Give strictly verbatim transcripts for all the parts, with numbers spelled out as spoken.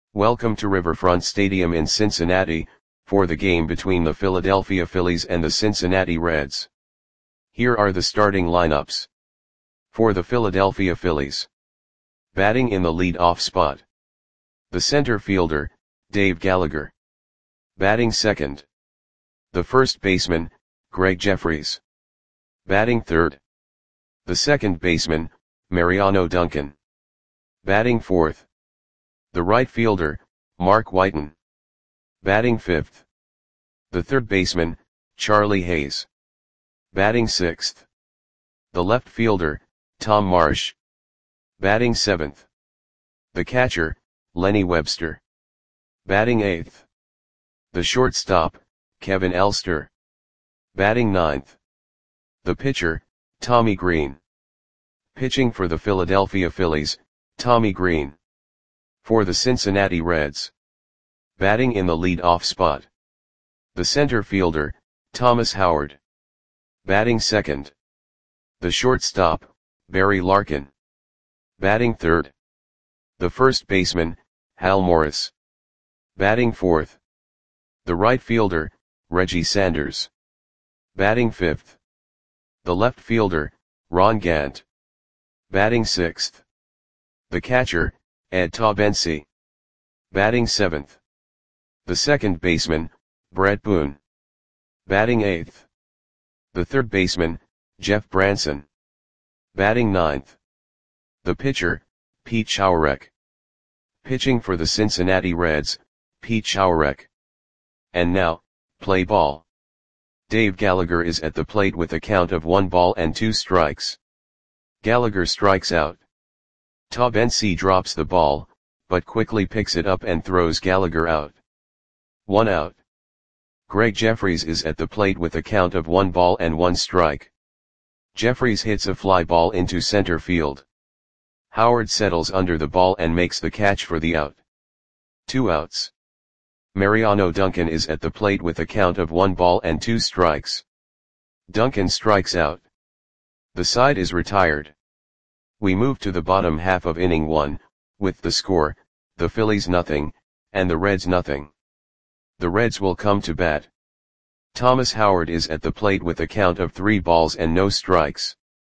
Welcome to Riverfront Stadium in Cincinnati, for the game between the Philadelphia Phillies and the Cincinnati Reds. Here are the starting lineups. For the Philadelphia Phillies. Batting in the lead-off spot. The center fielder, Dave Gallagher. Batting second. The first baseman, Gregg Jefferies. Batting third. The second baseman, Mariano Duncan. Batting fourth. The right fielder, Mark Whiten. Batting fifth. The third baseman, Charlie Hayes. Batting sixth. The left fielder, Tom Marsh. Batting seventh. The catcher, Lenny Webster. Batting eighth. The shortstop, Kevin Elster. Batting ninth. The pitcher, Tommy Green. Pitching for the Philadelphia Phillies, Tommy Green. For the Cincinnati Reds. Batting in the lead-off spot. The center fielder, Thomas Howard. Batting second. The shortstop, Barry Larkin. Batting third. The first baseman, Hal Morris. Batting fourth. The right fielder, Reggie Sanders. Batting fifth. The left fielder, Ron Gant. Batting sixth. The catcher, Ed Taubensee. Batting seventh. The second baseman, Brett Boone. Batting eighth. The third baseman, Jeff Branson. Batting ninth. The pitcher, Pete Schourek. Pitching for the Cincinnati Reds, Pete Schourek. And now, play ball. Dave Gallagher is at the plate with a count of one ball and two strikes. Gallagher strikes out. Taubensee drops the ball, but quickly picks it up and throws Gallagher out. One out. Gregg Jefferies is at the plate with a count of one ball and one strike. Jefferies hits a fly ball into center field. Howard settles under the ball and makes the catch for the out. Two outs. Mariano Duncan is at the plate with a count of one ball and two strikes. Duncan strikes out. The side is retired. We move to the bottom half of inning one, with the score, the Phillies nothing, and the Reds nothing. The Reds will come to bat. Thomas Howard is at the plate with a count of three balls and no strikes.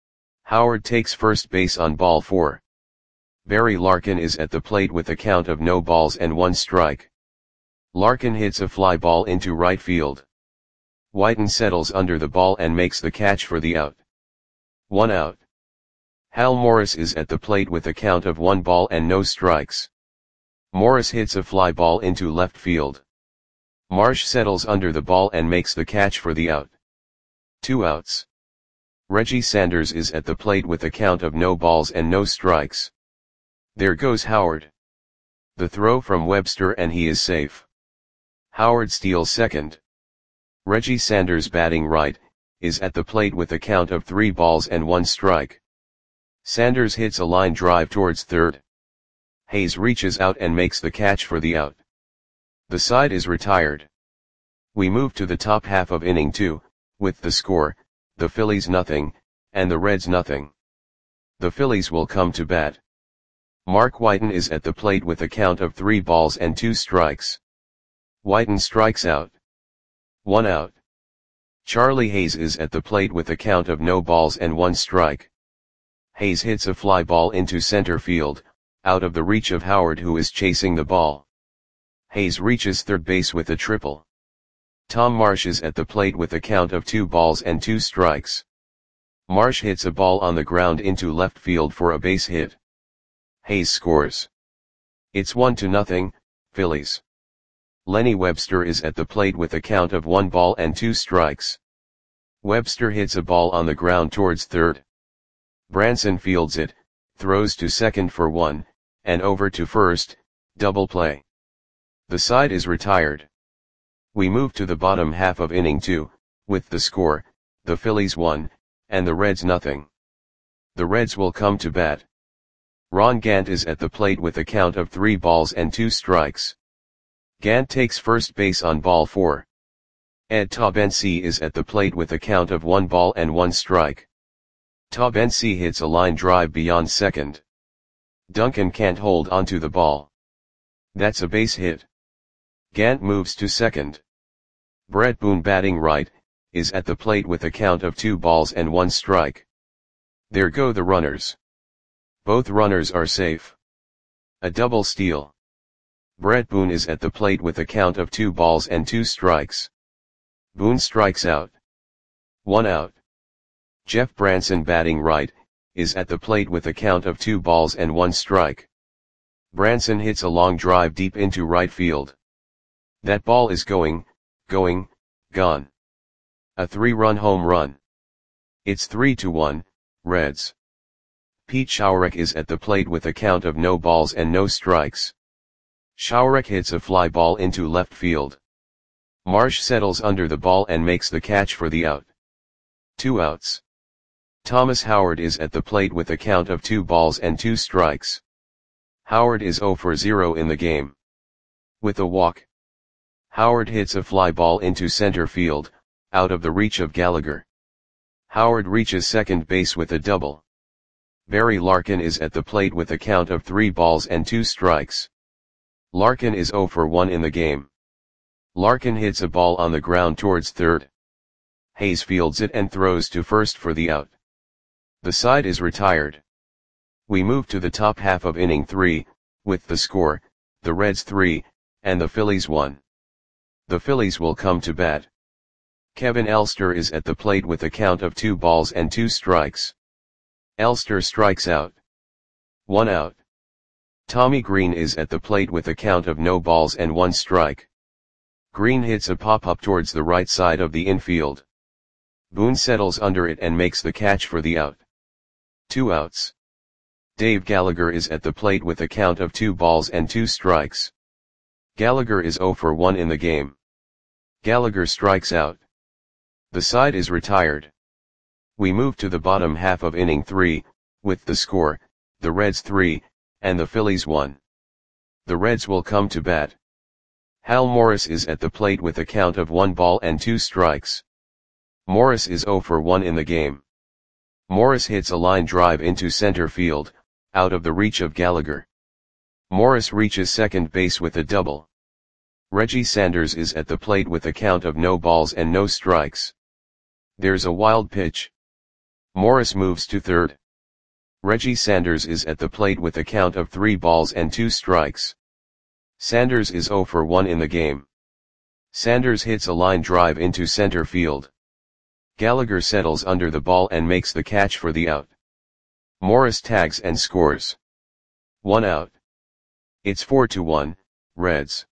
Howard takes first base on ball four. Barry Larkin is at the plate with a count of no balls and one strike. Larkin hits a fly ball into right field. Whiten settles under the ball and makes the catch for the out. One out. Hal Morris is at the plate with a count of one ball and no strikes. Morris hits a fly ball into left field. Marsh settles under the ball and makes the catch for the out. Two outs. Reggie Sanders is at the plate with a count of no balls and no strikes. There goes Howard. The throw from Webster and he is safe. Howard steals second. Reggie Sanders, batting right, is at the plate with a count of three balls and one strike. Sanders hits a line drive towards third. Hayes reaches out and makes the catch for the out. The side is retired. We move to the top half of inning two, with the score, the Phillies nothing, and the Reds nothing. The Phillies will come to bat. Mark Whiten is at the plate with a count of three balls and two strikes. Whiten strikes out. One out. Charlie Hayes is at the plate with a count of no balls and one strike. Hayes hits a fly ball into center field, out of the reach of Howard, who is chasing the ball. Hayes reaches third base with a triple. Tom Marsh is at the plate with a count of two balls and two strikes. Marsh hits a ball on the ground into left field for a base hit. Hayes scores. It's one to nothing, Phillies. Lenny Webster is at the plate with a count of one ball and two strikes. Webster hits a ball on the ground towards third. Branson fields it, throws to second for one, and over to first, double play. The side is retired. We move to the bottom half of inning two, with the score, the Phillies one, and the Reds nothing. The Reds will come to bat. Ron Gant is at the plate with a count of three balls and two strikes. Gant takes first base on ball four. Ed Taubensee is at the plate with a count of one ball and one strike. Taubensee hits a line drive beyond second. Duncan can't hold onto the ball. That's a base hit. Gant moves to second. Brett Boone, batting right, is at the plate with a count of two balls and one strike. There go the runners. Both runners are safe. A double steal. Brett Boone is at the plate with a count of two balls and two strikes. Boone strikes out. One out. Jeff Branson, batting right, is at the plate with a count of two balls and one strike. Branson hits a long drive deep into right field. That ball is going, going, gone. A three-run home run. It's three to one, Reds. Pete Schourek is at the plate with a count of no balls and no strikes. Schourek hits a fly ball into left field. Marsh settles under the ball and makes the catch for the out. Two outs. Thomas Howard is at the plate with a count of two balls and two strikes. Howard is zero for zero in the game. With a walk, Howard hits a fly ball into center field, out of the reach of Gallagher. Howard reaches second base with a double. Barry Larkin is at the plate with a count of three balls and two strikes. Larkin is zero for one in the game. Larkin hits a ball on the ground towards third. Hayes fields it and throws to first for the out. The side is retired. We move to the top half of inning three, with the score, the Reds three, and the Phillies one. The Phillies will come to bat. Kevin Elster is at the plate with a count of two balls and two strikes. Elster strikes out. One out. Tommy Green is at the plate with a count of no balls and one strike. Green hits a pop-up towards the right side of the infield. Boone settles under it and makes the catch for the out. Two outs. Dave Gallagher is at the plate with a count of two balls and two strikes. Gallagher is zero for one in the game. Gallagher strikes out. The side is retired. We move to the bottom half of inning three, with the score, the Reds three, and the Phillies one. The Reds will come to bat. Hal Morris is at the plate with a count of one ball and two strikes. Morris is zero for one in the game. Morris hits a line drive into center field, out of the reach of Gallagher. Morris reaches second base with a double. Reggie Sanders is at the plate with a count of no balls and no strikes. There's a wild pitch. Morris moves to third. Reggie Sanders is at the plate with a count of three balls and two strikes. Sanders is zero for one in the game. Sanders hits a line drive into center field. Gallagher settles under the ball and makes the catch for the out. Morris tags and scores. One out. It's four to one, Reds.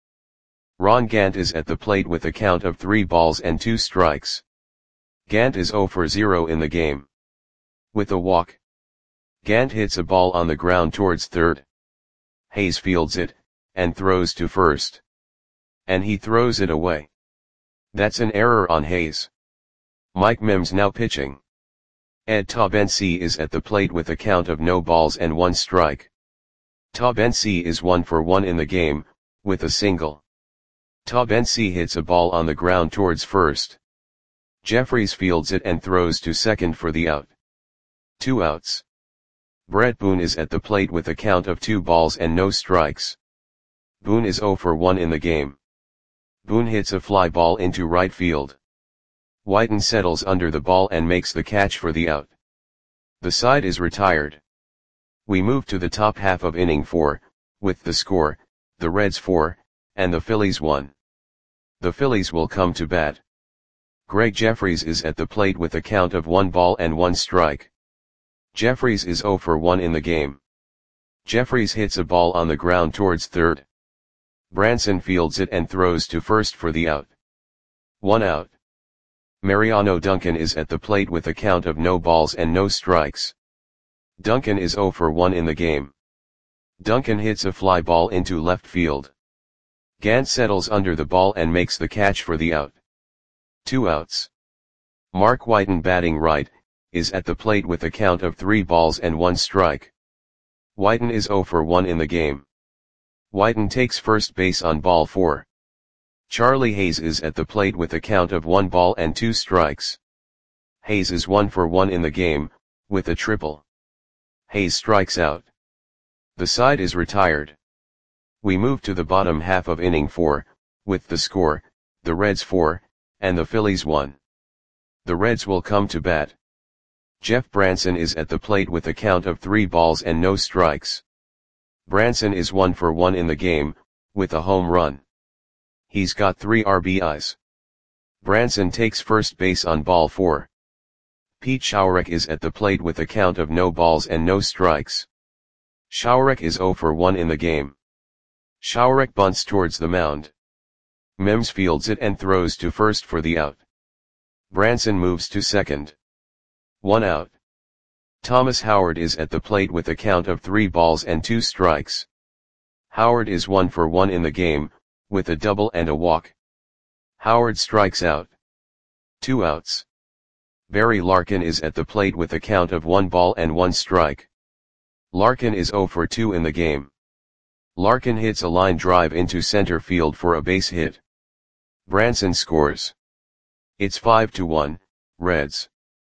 Ron Gant is at the plate with a count of three balls and two strikes. Gant is zero for zero in the game. With a walk, Gant hits a ball on the ground towards third. Hayes fields it, and throws to first. And he throws it away. That's an error on Hayes. Mike Mims now pitching. Ed Taubensee is at the plate with a count of no balls and one strike. Taubensee is one for one in the game, with a single. Taubensee hits a ball on the ground towards first. Jeffries fields it and throws to second for the out. Two outs. Brett Boone is at the plate with a count of two balls and no strikes. Boone is zero for one in the game. Boone hits a fly ball into right field. Whiten settles under the ball and makes the catch for the out. The side is retired. We move to the top half of inning four, with the score, the Reds four, and the Phillies one. The Phillies will come to bat. Greg Jeffries is at the plate with a count of one ball and one strike. Jeffries is zero for one in the game. Jeffries hits a ball on the ground towards third. Branson fields it and throws to first for the out. One out. Mariano Duncan is at the plate with a count of no balls and no strikes. Duncan is zero for one in the game. Duncan hits a fly ball into left field. Gant settles under the ball and makes the catch for the out. Two outs. Mark Whiten, batting right, is at the plate with a count of three balls and one strike. Whiten is zero for one in the game. Whiten takes first base on ball four. Charlie Hayes is at the plate with a count of one ball and two strikes. Hayes is one for one in the game, with a triple. Hayes strikes out. The side is retired. We move to the bottom half of inning four, with the score, the Reds four, and the Phillies one. The Reds will come to bat. Jeff Branson is at the plate with a count of three balls and no strikes. Branson is one for one in the game, with a home run. He's got three R B Is. Branson takes first base on ball four. Pete Schourek is at the plate with a count of no balls and no strikes. Schourek is zero for one in the game. Schourek bunts towards the mound. Mims fields it and throws to first for the out. Branson moves to second. One out. Thomas Howard is at the plate with a count of three balls and two strikes. Howard is one for one in the game, with a double and a walk. Howard strikes out. Two outs. Barry Larkin is at the plate with a count of one ball and one strike. Larkin is zero for two in the game. Larkin hits a line drive into center field for a base hit. Branson scores. It's five to one, Reds.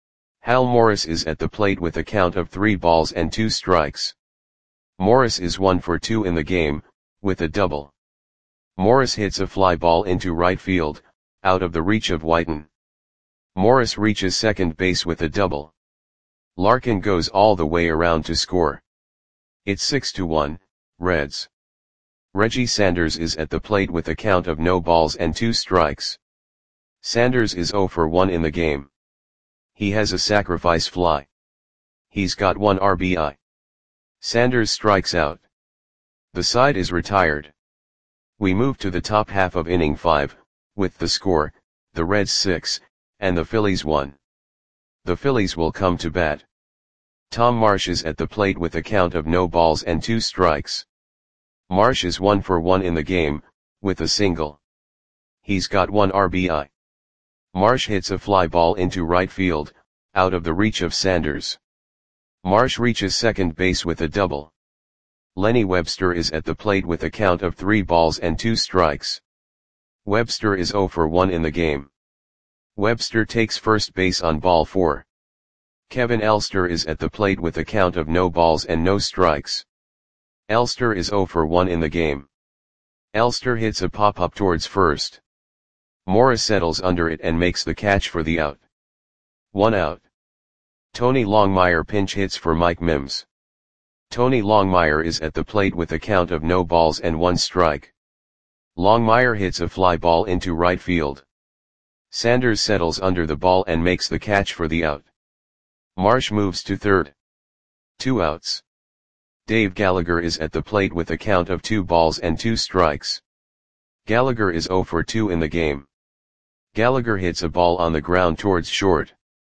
Hal Morris is at the plate with a count of three balls and two strikes. Morris is one for two in the game, with a double. Morris hits a fly ball into right field, out of the reach of Whiten. Morris reaches second base with a double. Larkin goes all the way around to score. It's six to one, Reds. Reggie Sanders is at the plate with a count of no balls and two strikes. Sanders is zero for one in the game. He has a sacrifice fly. He's got one R B I. Sanders strikes out. The side is retired. We move to the top half of inning five, with the score, the Reds six, and the Phillies one. The Phillies will come to bat. Tom Marsh is at the plate with a count of no balls and two strikes. Marsh is one for one in the game, with a single. He's got one R B I. Marsh hits a fly ball into right field, out of the reach of Sanders. Marsh reaches second base with a double. Lenny Webster is at the plate with a count of three balls and two strikes. Webster is zero for one in the game. Webster takes first base on ball four. Kevin Elster is at the plate with a count of no balls and no strikes. Elster is zero for one in the game. Elster hits a pop-up towards first. Morris settles under it and makes the catch for the out. One out. Tony Longmire pinch hits for Mike Mims. Tony Longmire is at the plate with a count of no balls and one strike. Longmire hits a fly ball into right field. Sanders settles under the ball and makes the catch for the out. Marsh moves to third. Two outs. Dave Gallagher is at the plate with a count of two balls and two strikes. Gallagher is zero for two in the game. Gallagher hits a ball on the ground towards short.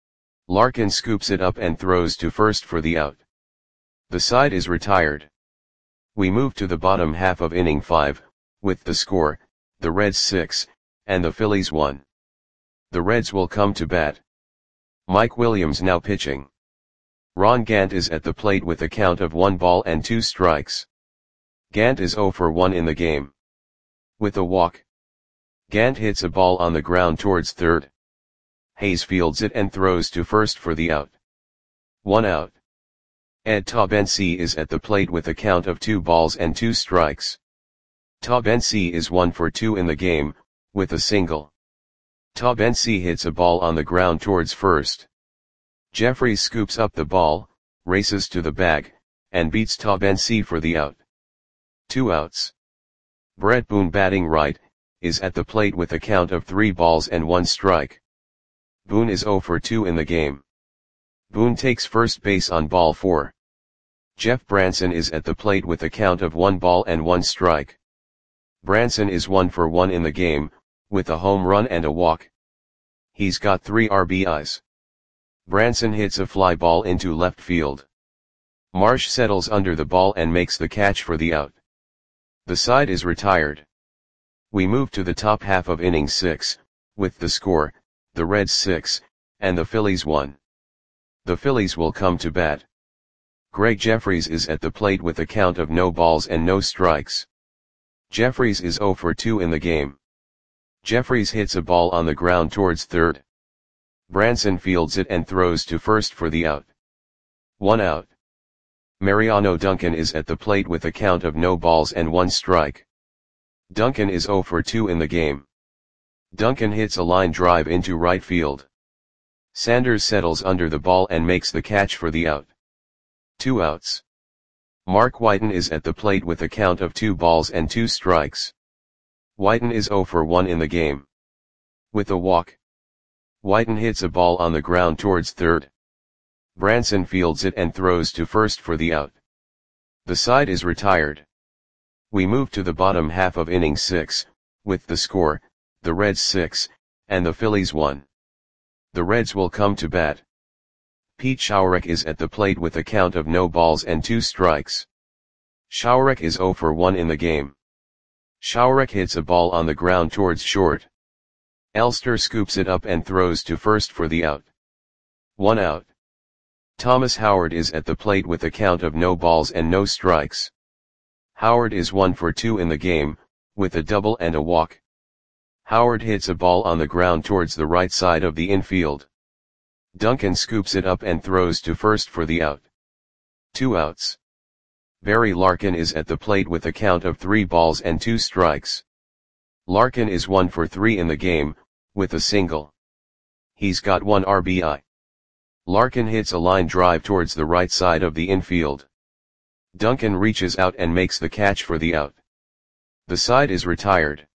Larkin scoops it up and throws to first for the out. The side is retired. We move to the bottom half of inning five, with the score, the Reds six, and the Phillies one. The Reds will come to bat. Mike Williams now pitching. Ron Gant is at the plate with a count of one ball and two strikes. Gant is zero for one in the game. With a walk. Gant hits a ball on the ground towards third. Hayes fields it and throws to first for the out. One out. Ed Taubensee is at the plate with a count of two balls and two strikes. Taubensee is one for two in the game, with a single. Taubensee hits a ball on the ground towards first. Jeffries scoops up the ball, races to the bag, and beats Taubensee for the out. Two outs. Brett Boone batting right, is at the plate with a count of three balls and one strike. Boone is zero for two in the game. Boone takes first base on ball four. Jeff Branson is at the plate with a count of one ball and one strike. Branson is one for one in the game, with a home run and a walk. He's got three R B Is. Branson hits a fly ball into left field. Marsh settles under the ball and makes the catch for the out. The side is retired. We move to the top half of inning six, with the score, the Reds six, and the Phillies one. The Phillies will come to bat. Greg Jeffries is at the plate with a count of no balls and no strikes. Jeffries is zero for two in the game. Jeffries hits a ball on the ground towards third. Branson fields it and throws to first for the out. One out. Mariano Duncan is at the plate with a count of no balls and one strike. Duncan is zero for two in the game. Duncan hits a line drive into right field. Sanders settles under the ball and makes the catch for the out. Two outs. Mark Whiten is at the plate with a count of two balls and two strikes. Whiten is zero for one in the game. With a walk. Whiten hits a ball on the ground towards third. Branson fields it and throws to first for the out. The side is retired. We move to the bottom half of inning six, with the score, the Reds six, and the Phillies one. The Reds will come to bat. Pete Schourek is at the plate with a count of no balls and two strikes. Schourek is zero for one in the game. Schourek hits a ball on the ground towards short. Elster scoops it up and throws to first for the out. One out. Thomas Howard is at the plate with a count of no balls and no strikes. Howard is one for two in the game, with a double and a walk. Howard hits a ball on the ground towards the right side of the infield. Duncan scoops it up and throws to first for the out. Two outs. Barry Larkin is at the plate with a count of three balls and two strikes. Larkin is one for three in the game, with a single. He's got one R B I. Larkin hits a line drive towards the right side of the infield. Duncan reaches out and makes the catch for the out. The side is retired.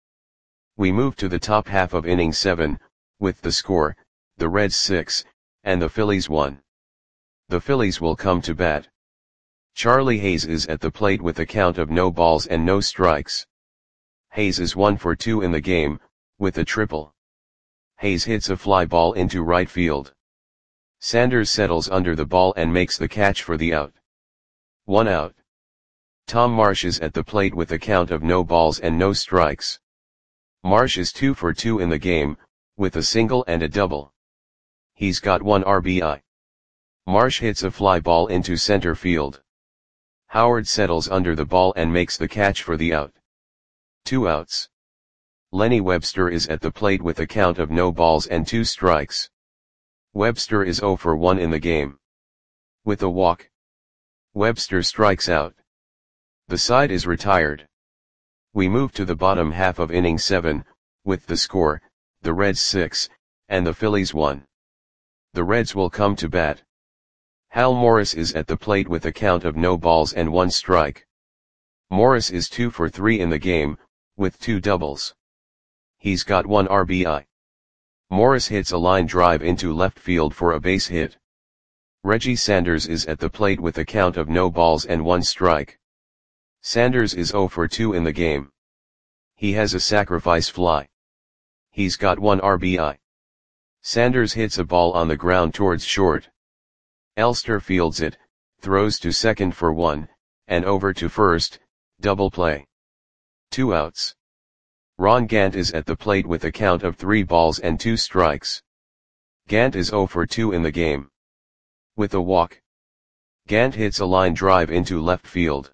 We move to the top half of inning seven, with the score, the Reds six, and the Phillies one. The Phillies will come to bat. Charlie Hayes is at the plate with a count of no balls and no strikes. Hayes is one for two in the game, with a triple. Hayes hits a fly ball into right field. Sanders settles under the ball and makes the catch for the out. One out. Tom Marsh is at the plate with a count of no balls and no strikes. Marsh is two for two in the game, with a single and a double. He's got one R B I. Marsh hits a fly ball into center field. Howard settles under the ball and makes the catch for the out. Two outs. Lenny Webster is at the plate with a count of no balls and two strikes. Webster is zero for one in the game. With a walk. Webster strikes out. The side is retired. We move to the bottom half of inning seven, with the score, the Reds six, and the Phillies one. The Reds will come to bat. Hal Morris is at the plate with a count of no balls and one strike. Morris is two for three in the game, with two doubles. He's got one R B I. Morris hits a line drive into left field for a base hit. Reggie Sanders is at the plate with a count of no balls and one strike. Sanders is zero for two in the game. He has a sacrifice fly. He's got one R B I. Sanders hits a ball on the ground towards short. Elster fields it, throws to second for one, and over to first, double play. Two outs. Ron Gant is at the plate with a count of three balls and two strikes. Gant is zero for two in the game. With a walk. Gant hits a line drive into left field.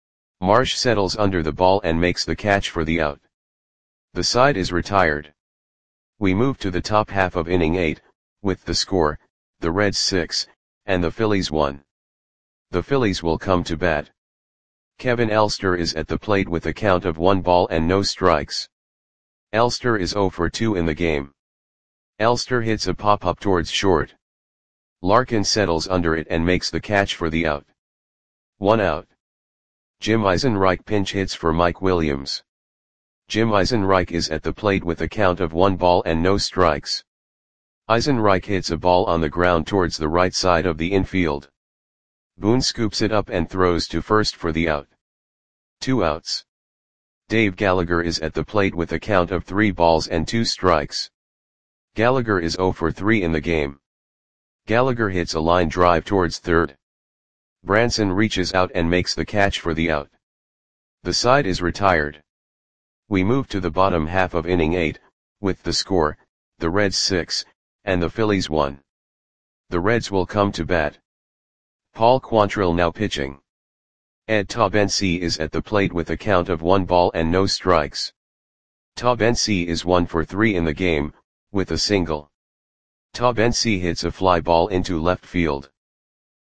Marsh settles under the ball and makes the catch for the out. The side is retired. We move to the top half of inning eight, with the score, the Reds six, and the Phillies one. The Phillies will come to bat. Kevin Elster is at the plate with a count of one ball and no strikes. Elster is zero for two in the game. Elster hits a pop-up towards short. Larkin settles under it and makes the catch for the out. One out. Jim Eisenreich pinch hits for Mike Williams. Jim Eisenreich is at the plate with a count of one ball and no strikes. Eisenreich hits a ball on the ground towards the right side of the infield. Boone scoops it up and throws to first for the out. Two outs. Dave Gallagher is at the plate with a count of three balls and two strikes. Gallagher is zero for three in the game. Gallagher hits a line drive towards third. Branson reaches out and makes the catch for the out. The side is retired. We move to the bottom half of inning eight, with the score, the Reds six, and the Phillies one. The Reds will come to bat. Paul Quantrill now pitching. Ed Taubensee is at the plate with a count of one ball and no strikes. Taubensee is one for three in the game, with a single. Taubensee hits a fly ball into left field.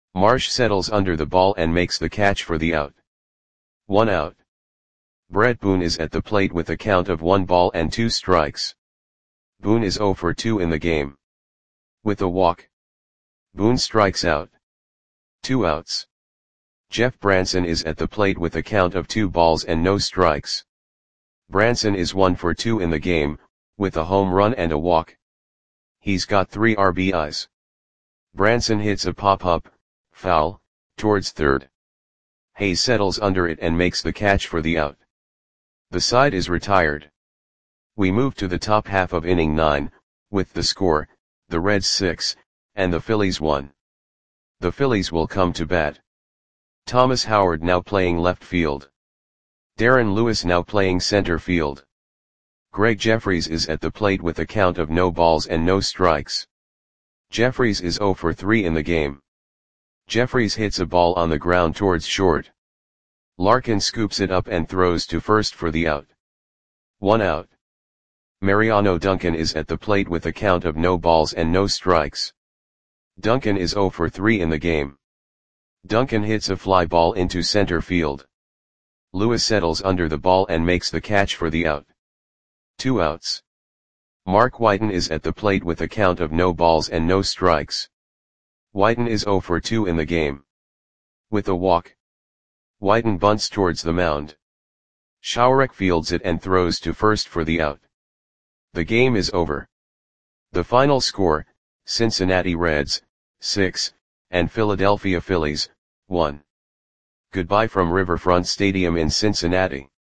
Marsh settles under the ball and makes the catch for the out. One out. Brett Boone is at the plate with a count of one ball and two strikes. Boone is zero for two in the game. With a walk, Boone strikes out. Two outs. Jeff Branson is at the plate with a count of two balls and no strikes. Branson is one for two in the game, with a home run and a walk. He's got three R B Is. Branson hits a pop-up, foul, towards third. Hayes settles under it and makes the catch for the out. The side is retired. We move to the top half of inning nine, with the score, the Reds six, and the Phillies one. The Phillies will come to bat. Thomas Howard now playing left field. Darren Lewis now playing center field. Greg Jeffries is at the plate with a count of no balls and no strikes. Jeffries is zero for three in the game. Jeffries hits a ball on the ground towards short. Larkin scoops it up and throws to first for the out. One out. Mariano Duncan is at the plate with a count of no balls and no strikes. Duncan is zero for three in the game. Duncan hits a fly ball into center field. Lewis settles under the ball and makes the catch for the out. Two outs. Mark Whiten is at the plate with a count of no balls and no strikes. Whiten is zero for two in the game. With a walk, Whiten bunts towards the mound. Shawarek fields it and throws to first for the out. The game is over. The final score, Cincinnati Reds, six, and Philadelphia Phillies, one. Goodbye from Riverfront Stadium in Cincinnati.